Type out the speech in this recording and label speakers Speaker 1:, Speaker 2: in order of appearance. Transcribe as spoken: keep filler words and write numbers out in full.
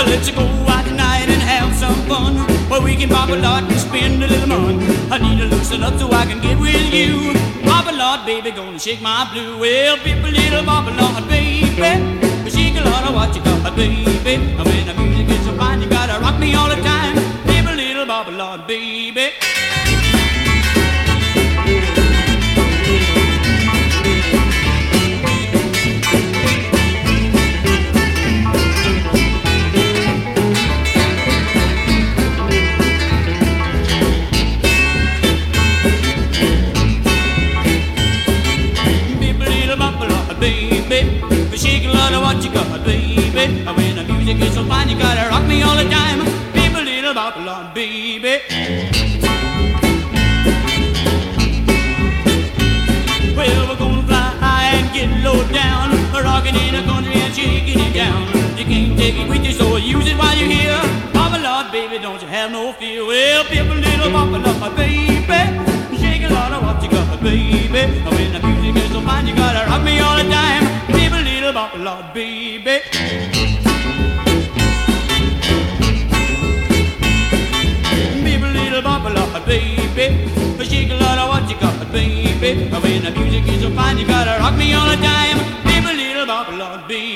Speaker 1: let's go out tonight and have some fun, where we can pop a lot and spend a little money. I need to loosen up so I can get with you. Pop a lot, baby, gonna shake my blue. Well, pip a little pop a lot, baby. Shake a lot of what you got, baby. And when the music gets so fine, you gotta rock me all the time. Pip a little pop a lot, baby. Shake a lot of what you got, baby. And when the music is so fine, you gotta rock me all the time. Beep a little bop a lot, baby. Well, we're gonna fly high and get low down, rocking in the country and shaking it down. You can't take it with you, so use it while you're here. Pop a lot, baby, don't you have no fear. Well, beep a little bop a lot, baby. Shake a lot of what you got, baby. And when the music is so fine, you gotta rock me all the time. Bop a lot, baby. Beep a little bop a lot, baby. Shake a lot of what you got, baby. When the music is so fine, you gotta rock me all the time. Beep a little bop a lot, baby.